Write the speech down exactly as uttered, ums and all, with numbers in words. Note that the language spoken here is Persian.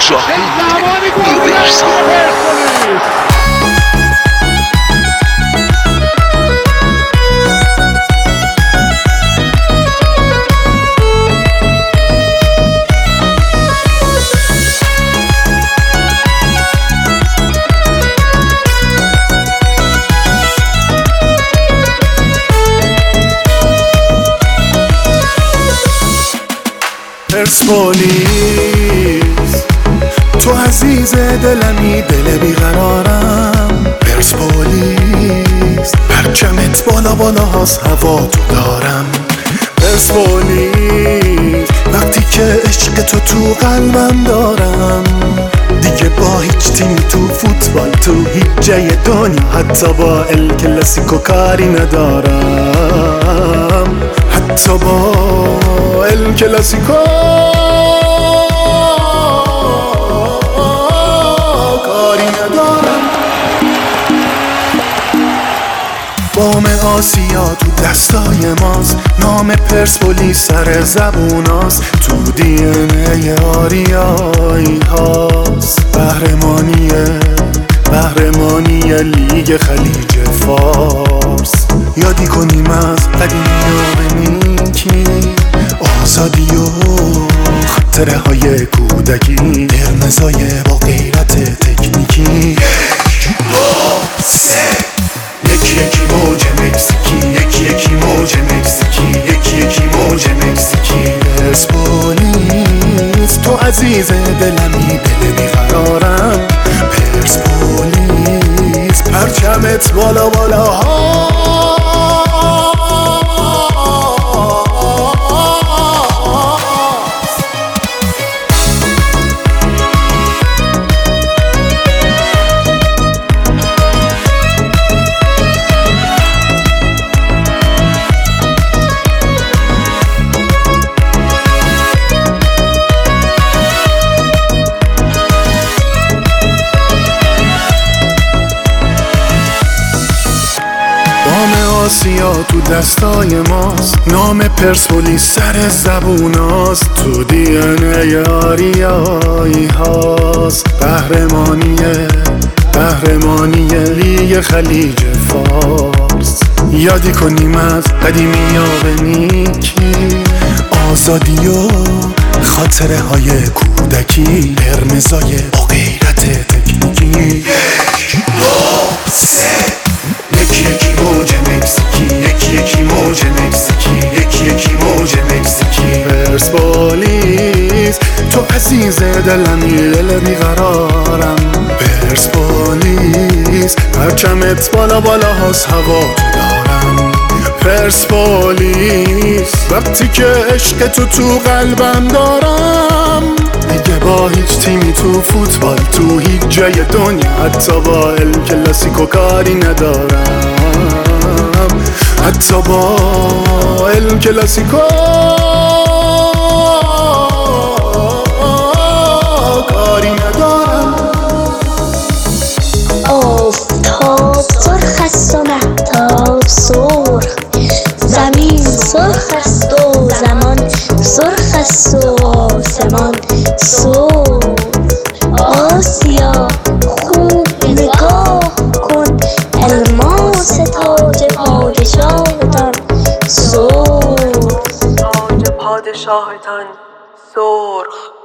زمانی گذاشت پرسپولیس تو عزیز دلمی، دل بیقرارم. پرسپولیس پرچمت بالا بالا هاست، هوا تو دارم. پرسپولیس وقتی که عشق تو تو قلبم دارم، دیگه با هیچ تیم تو فوتبال تو هیچ جای دنیا حتی با ال کلاسیکو کاری ندارم. حتی با ال کلاسیکو کاری ندارم. بام آسیا تو دستای ماست، نام پرسپولیس سر زبوناست، تو دی ان ای آریایی هاست. قهرمانیه قهرمانی لیگ خلیج فارس، یادی کنیم از قدیمی و نیکی، آزادی و خاطره های کودکی، قرمزای با غیرت تکنیکی. یکی یکی موج مکزیکی، یکی یکی موج مکزیکی، یکی یکی موج مکزیکی. پرسپولیس تو عزیز دلمی، دل بیقرارم. پرسپولیس پرچمت بالا بالا ها. آسیا تو دستای ماست، نام پرسپولیس سر زبوناست، تو دی ان ای آریایی هاست. قهرمانیه قهرمانی لیگ خلیج فارس، یادی کنیم از قدیمی ها به نیکی، آزادی و خاطره های کودکی، قرمزای با غیرت تکنیکی. یکی یکی موج مکزیکی، یکی یکی موج مکزیکی، یکی یکی موج مکزیکی. پرسپولیس تو عزیز دلمی، دل بیقرارم. پرسپولیس پرچمت بالا بالا هاست، هوا تو دارم. پرسپولیس وقتی که عشق تو تو قلبم دارم، دیگه با هیچ تیمی تو فوتبال تو هیچ جای دنیا حتی با ال کلاسیکو کاری ندارم. حتی با ال کلاسیکو کاری ندارم. آفتاب سرخ است و مهتاب سرخ، زمین سرخ است و زمان سرخ است و آسمان سرخ. آسیا خوب نگاه کن، الماس تاج پادشاهتان سرخ، تاج پادشاهتان سرخ.